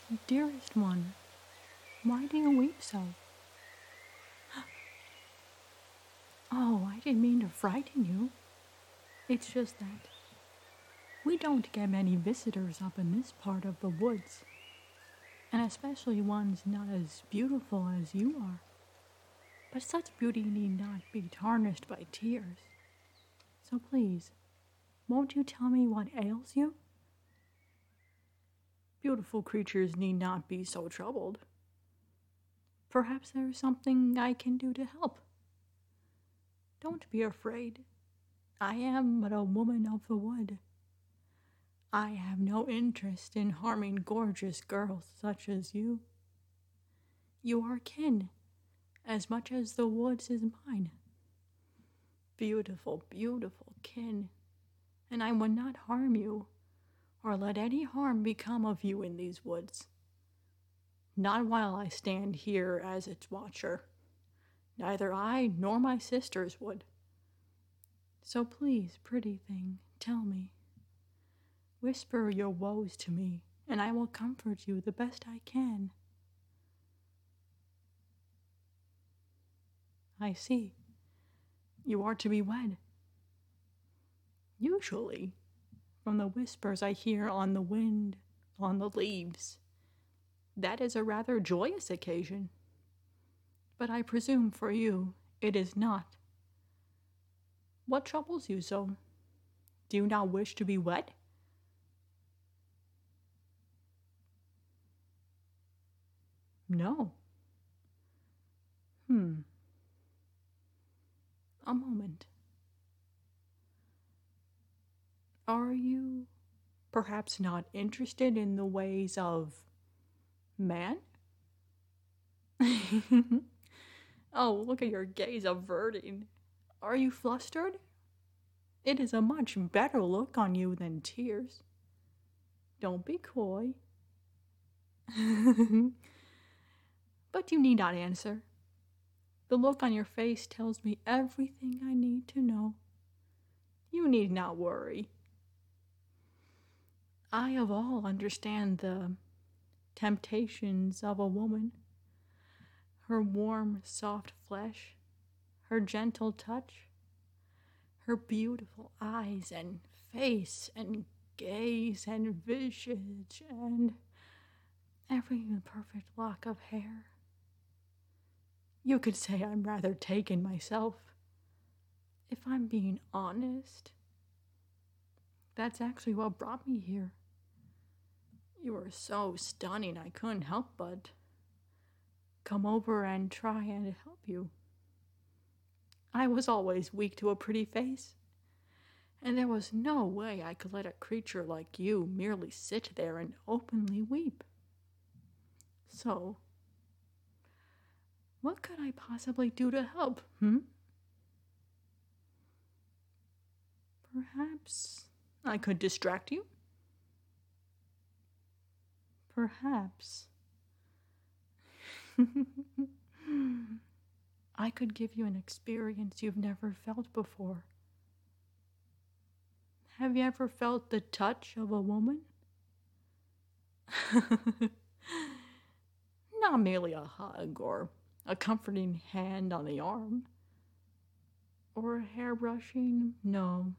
Dearest one, why do you weep so? Oh, I didn't mean to frighten you. It's just that we don't get many visitors up in this part of the woods, and especially ones not as beautiful as you are. But such beauty need not be tarnished by tears. So please, won't you tell me what ails you? Beautiful creatures need not be so troubled. Perhaps there is something I can do to help. Don't be afraid. I am but a woman of the wood. I have no interest in harming gorgeous girls such as you. You are kin, as much as the woods is mine. Beautiful, beautiful kin, and I would not harm you, or let any harm become of you in these woods. Not while I stand here as its watcher. Neither I nor my sisters would. So please, pretty thing, tell me. Whisper your woes to me, and I will comfort you the best I can. I see. You are to be wed. Usually, from the whispers I hear on the wind, on the leaves, that is a rather joyous occasion. But I presume for you it is not. What troubles you so? Do you not wish to be wed? No. A moment. Are you perhaps not interested in the ways of man? Oh, look at your gaze averting. Are you flustered? It is a much better look on you than tears. Don't be coy. But you need not answer. The look on your face tells me everything I need to know. You need not worry. I of all understand the temptations of a woman. Her warm, soft flesh, her gentle touch, her beautiful eyes and face and gaze and visage and every perfect lock of hair. You could say I'm rather taken myself. If I'm being honest, that's actually what brought me here. You were so stunning I couldn't help but come over and try and help you. I was always weak to a pretty face, and there was no way I could let a creature like you merely sit there and openly weep. So, what could I possibly do to help, Perhaps I could distract you? Perhaps. I could give you an experience you've never felt before. Have you ever felt the touch of a woman? Not merely a hug or a comforting hand on the arm. Or a hair brushing, no.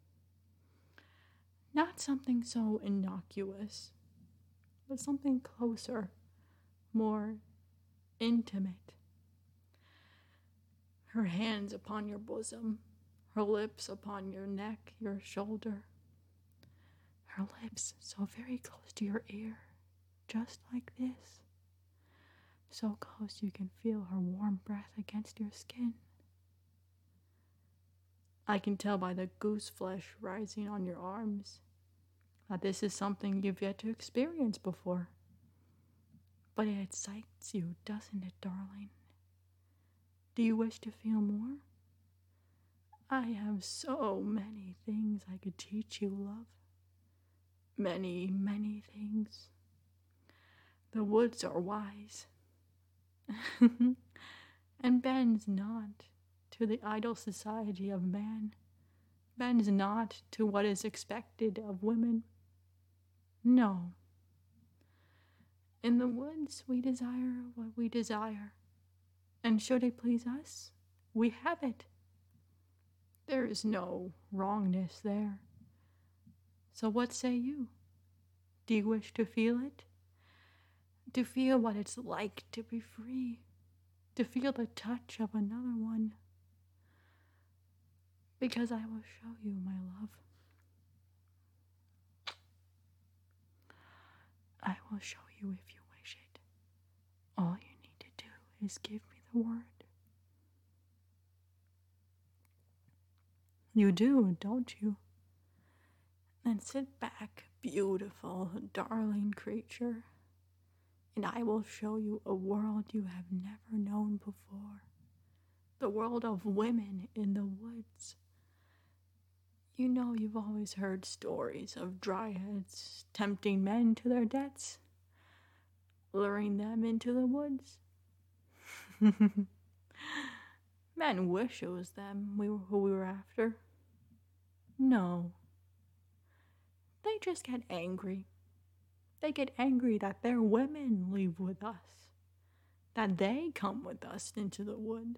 Not something so innocuous, but something closer, more intimate. Her hands upon your bosom, her lips upon your neck, your shoulder. Her lips so very close to your ear, just like this. So close you can feel her warm breath against your skin. I can tell by the goose flesh rising on your arms that this is something you've yet to experience before. But it excites you, doesn't it, darling? Do you wish to feel more? I have so many things I could teach you, love. Many, many things. The woods are wise, and bends not to the idle society of man, bends not to what is expected of women. No. In the woods, we desire what we desire, and should it please us, we have it. There is no wrongness there. So what say you? Do you wish to feel it? To feel what it's like to be free? To feel the touch of another one? Because I will show you, my love. I will show you if you wish it. All you need to do is give me the word. You do, don't you? Then sit back, beautiful, darling creature, and I will show you a world you have never known before. The world of women in the woods. You know you've always heard stories of dryads tempting men to their deaths, luring them into the woods. Men wish it was them who we were after. No. They just get angry. They get angry that their women leave with us, that they come with us into the wood.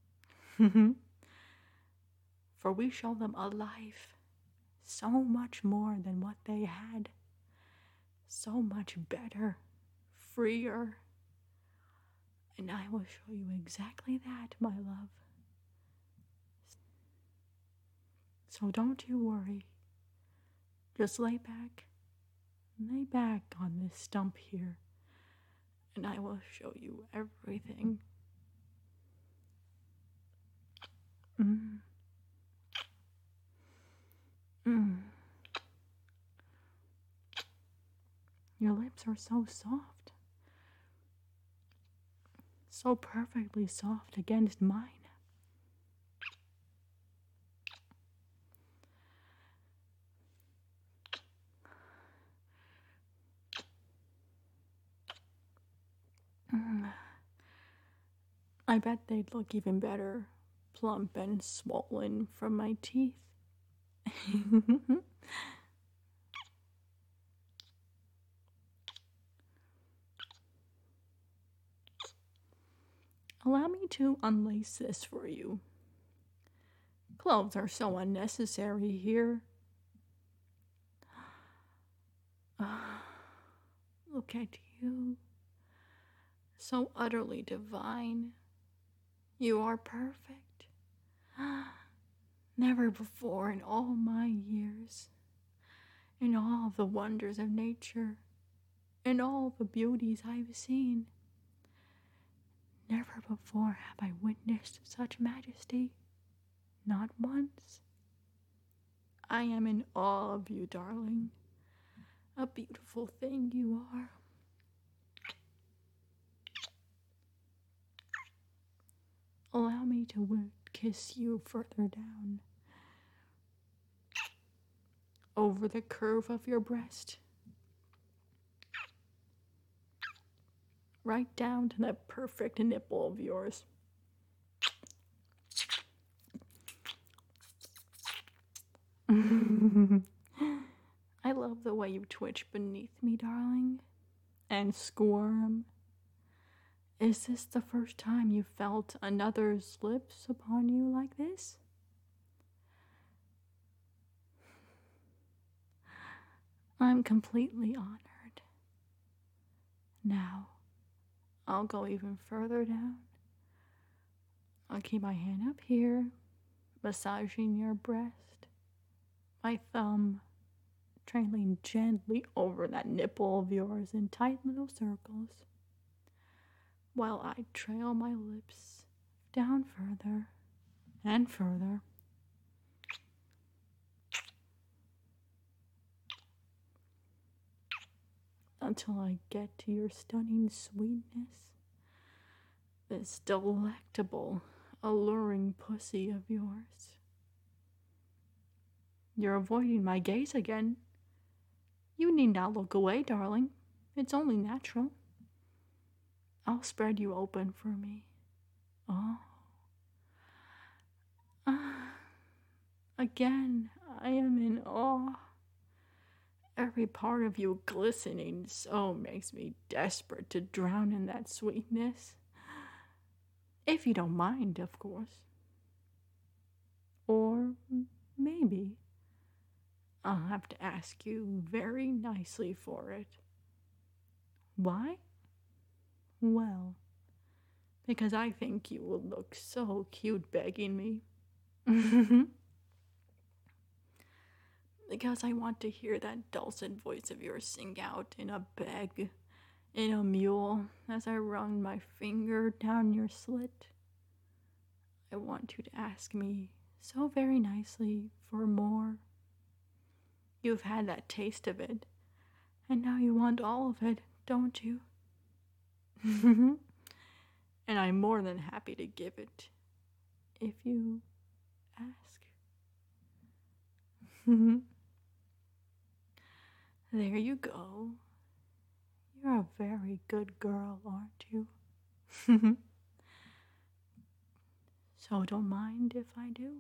For we show them a life so much more than what they had, so much better, freer. And I will show you exactly that, my love. So don't you worry. Just lay back on this stump here, and I will show you everything. Your lips are so soft, so perfectly soft against mine. I bet they'd look even better, plump and swollen from my teeth. Allow me to unlace this for you. Clothes are so unnecessary here. Look at you. So utterly divine. You are perfect. Never before in all my years, in all the wonders of nature, in all the beauties I've seen, never before have I witnessed such majesty. Not once. I am in awe of you, darling. A beautiful thing you are. Allow me to kiss you further down, over the curve of your breast, right down to that perfect nipple of yours. I love the way you twitch beneath me, darling, and squirm. Is this the first time you felt another's lips upon you like this? I'm completely honored. Now, I'll go even further down. I'll keep my hand up here, massaging your breast, my thumb trailing gently over that nipple of yours in tight little circles, while I trail my lips down further and further. Until I get to your stunning sweetness, this delectable, alluring pussy of yours. You're avoiding my gaze again. You need not look away, darling. It's only natural. I'll spread you open for me. Oh. Again, I am in awe. Every part of you glistening so makes me desperate to drown in that sweetness. If you don't mind, of course. Or maybe I'll have to ask you very nicely for it. Why? Well, because I think you will look so cute begging me. Because I want to hear that dulcet voice of yours sing out in a beg, in a mule, as I run my finger down your slit. I want you to ask me so very nicely for more. You've had that taste of it, and now you want all of it, don't you? And I'm more than happy to give it, if you ask. There you go. You're a very good girl, aren't you? So don't mind if I do.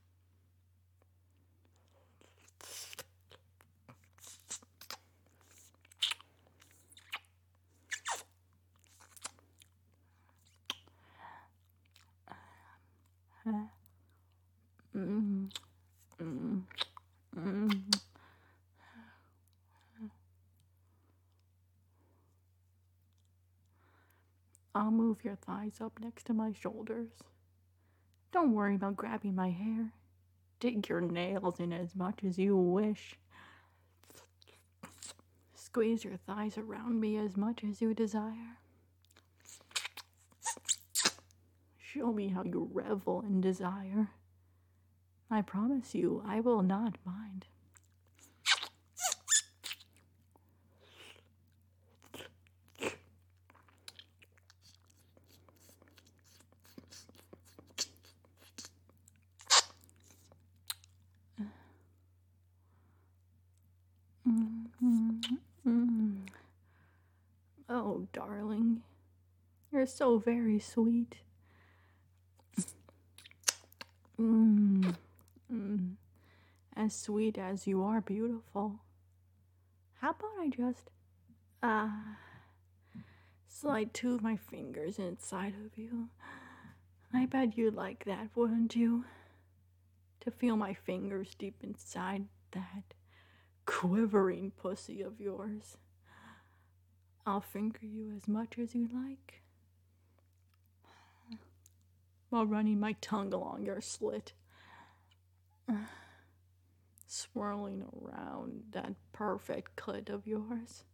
I'll move your thighs up next to my shoulders. Don't worry about grabbing my hair. Dig your nails in as much as you wish. Squeeze your thighs around me as much as you desire. Show me how you revel in desire. I promise you, I will not mind. Oh, darling, you're so very sweet. As sweet as you are beautiful. How about I just, slide two of my fingers inside of you? I bet you'd like that, wouldn't you? To feel my fingers deep inside that quivering pussy of yours. I'll finger you as much as you like, while running my tongue along your slit, swirling around that perfect clit of yours.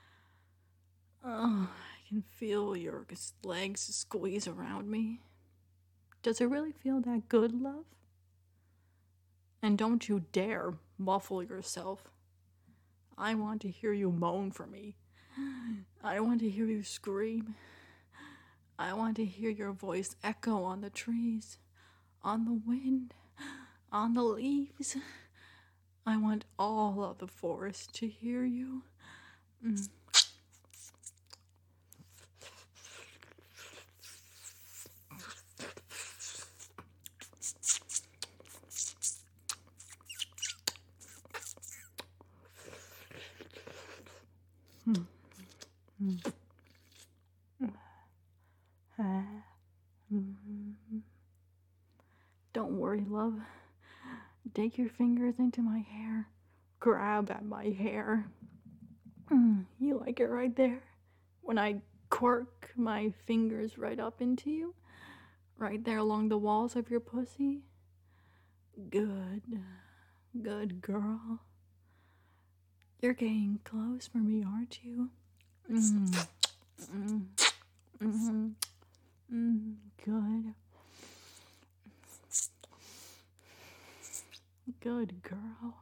Oh, I can feel your legs squeeze around me. Does it really feel that good, love? And don't you dare muffle yourself. I want to hear you moan for me. I want to hear you scream. I want to hear your voice echo on the trees, on the wind, on the leaves. I want all of the forest to hear you. Don't worry, love. Dig your fingers into my hair. Grab at my hair. You like it right there? When I quirk my fingers right up into you? Right there along the walls of your pussy? Good. Good girl. You're getting close for me, aren't you? Good. Good girl.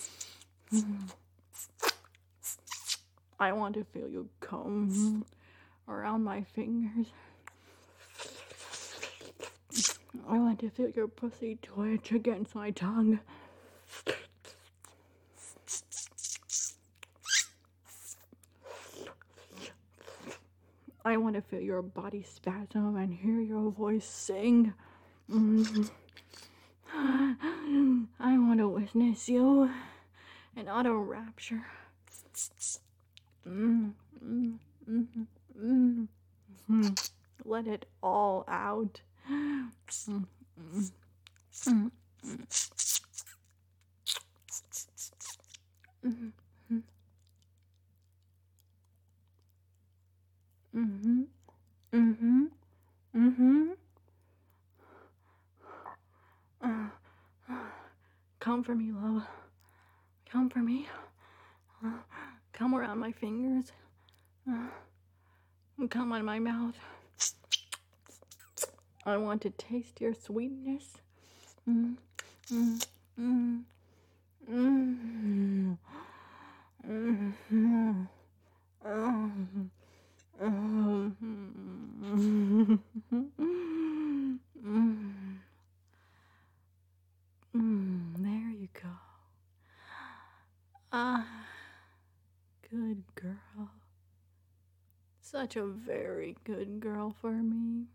I want to feel you come around my fingers. I want to feel your pussy twitch against my tongue. I want to feel your body spasm and hear your voice sing. I want to witness you in utter rapture Let it all out. Come for me, love. Come for me. Come around my fingers. Come on my mouth. I want to taste your sweetness. There you go. Good girl. Such a very good girl for me.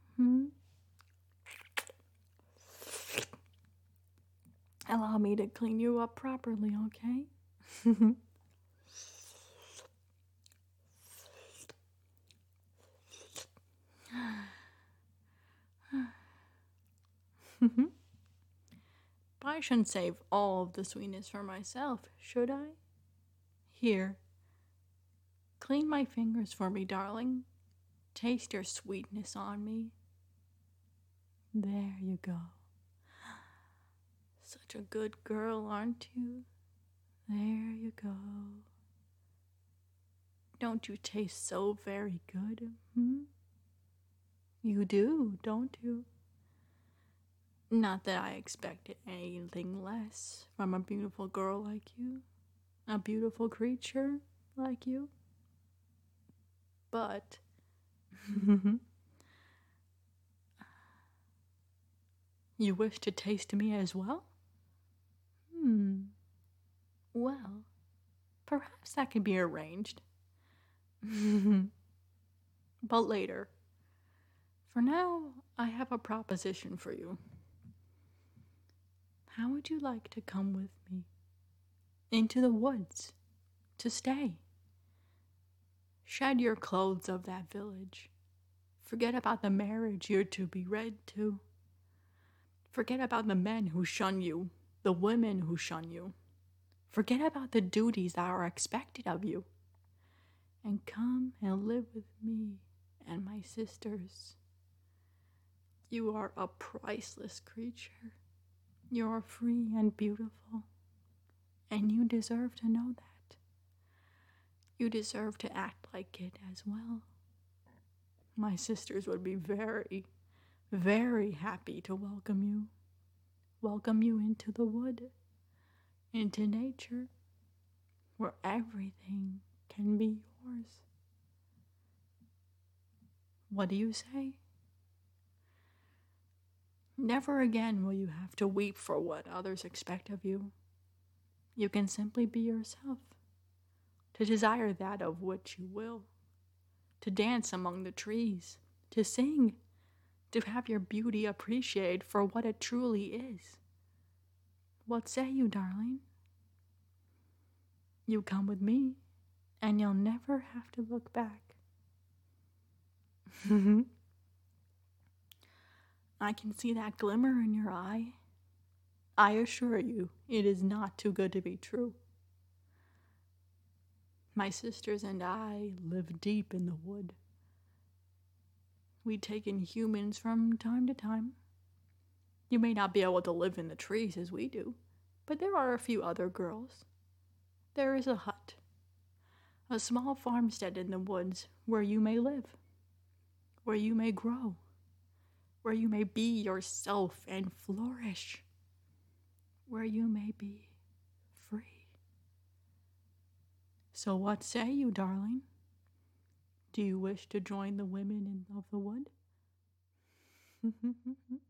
Allow me to clean you up properly, okay? But I shouldn't save all of the sweetness for myself, should I? Here. Clean my fingers for me, darling. Taste your sweetness on me. There you go. Such a good girl, aren't you? There you go. Don't you taste so very good, You do, don't you? Not that I expected anything less from a beautiful girl like you. A beautiful creature like you. But you wish to taste me as well? Well, perhaps that can be arranged. But later. For now, I have a proposition for you. How would you like to come with me into the woods to stay? Shed your clothes of that village. Forget about the marriage you're to be wed to. Forget about the men who shun you, the women who shun you. Forget about the duties that are expected of you. And come and live with me and my sisters. You are a priceless creature. You are free and beautiful. And you deserve to know that. You deserve to act like it as well. My sisters would be very, very happy to welcome you. Welcome you into the wood, into nature, where everything can be yours. What do you say? Never again will you have to weep for what others expect of you. You can simply be yourself, to desire that of which you will, to dance among the trees, to sing, to have your beauty appreciated for what it truly is. What say you, darling? You come with me, and you'll never have to look back. I can see that glimmer in your eye. I assure you, it is not too good to be true. My sisters and I live deep in the wood. We take in humans from time to time. You may not be able to live in the trees as we do, but there are a few other girls. There is a hut, a small farmstead in the woods where you may live, where you may grow, where you may be yourself and flourish, where you may be free. So what say you, darling? Do you wish to join the women of the wood?